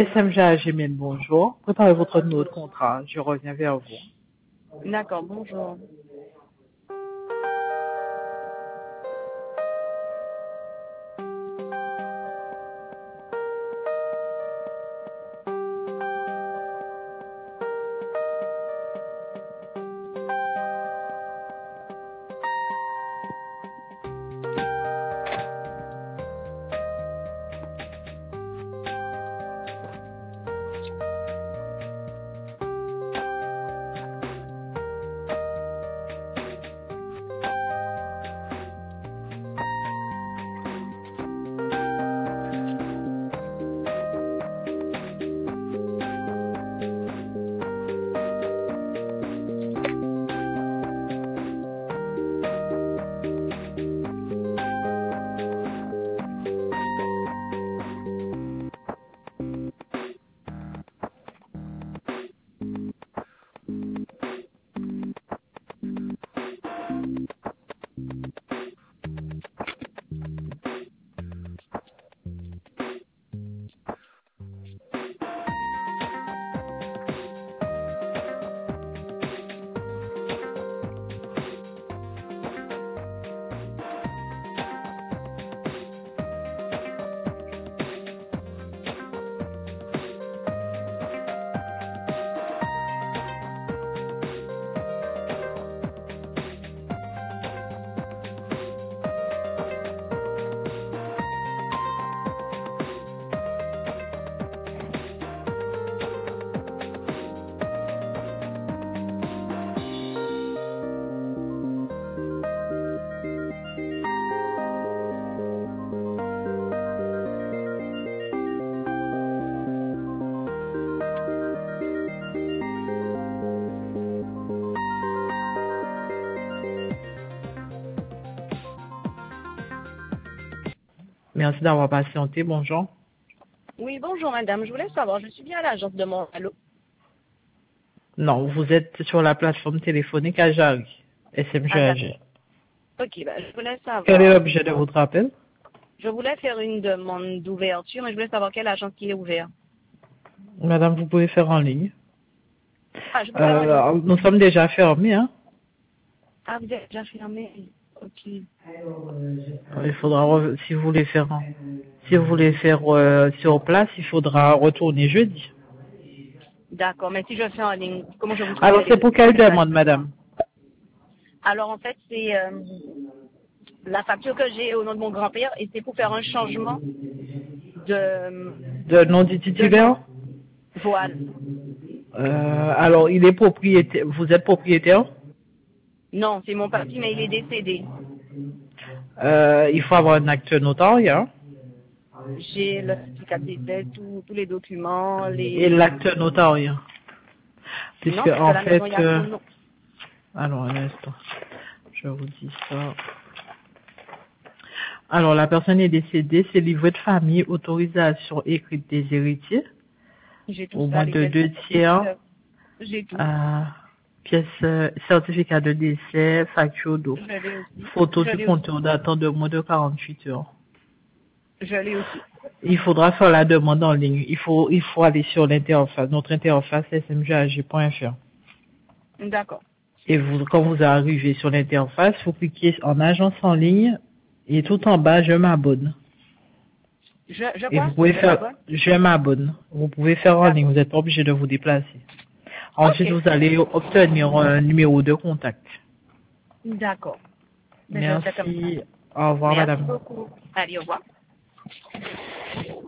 SMGA Gmail, bonjour. Préparez votre numéro de contrat. Je reviens vers vous. D'accord, bonjour. Merci d'avoir patienté. Bonjour. Oui, bonjour madame. Je voulais savoir, je suis bien à l'agence de Montréal. Non, vous êtes sur la plateforme téléphonique Ajari, Ah, d'accord. SMGAG. Ok, je voulais Quel est savoir. l'objet de votre appel? Je voulais faire une demande d'ouverture, mais je voulais savoir quelle agence qui est ouverte. Madame, vous pouvez faire en ligne. Ah, je peux faire en ligne. Nous sommes déjà fermés, hein. Ah, vous êtes déjà fermé. Ok. Il faudra, si vous voulez faire, si vous voulez faire sur place, il faudra retourner jeudi. D'accord, mais si je fais en ligne, comment je vous Alors, transfère c'est pour quelle les demande, détails? madame? Alors en fait, c'est la facture que j'ai au nom de mon grand-père et c'est pour faire un changement de, De nom du de nom. titulaire? Voile. Alors, il est propriétaire, vous êtes propriétaire? Non, c'est mon papy, mais il est décédé. Il faut avoir un acte notarié, hein. J'ai le certificat de décès, tous les documents, Et les... l'acte notarié. Puisque, Non, c'est que en la maison, fait, il y a son nom. alors, un instant, je vous dis ça. Alors, la personne est décédée, c'est livret de famille, autorisation écrite des héritiers, J'ai tout au ça, moins les de pièces 2 tiers, j'ai tout. pièce, certificat de décès, facture d'eau, Je l'ai aussi. photo Je du l'ai aussi. compteur datant de moins de 48 heures. Je l'ai aussi. Il faudra faire la demande en ligne. Il faut aller sur l'interface, notre interface smgag.fr. D'accord. Et vous, quand vous arrivez sur l'interface, vous cliquez en agence en ligne et tout en bas, je m'abonne. Je Et vous quoi? pouvez Je faire, m'abonne? je m'abonne. Vous pouvez faire en ligne, D'accord. vous n'êtes pas obligé de vous déplacer. Ok. Ensuite, vous allez obtenir un numéro de contact. D'accord. Mais je fais comme ça. Merci. Au revoir, Merci madame. beaucoup. Allez, au revoir.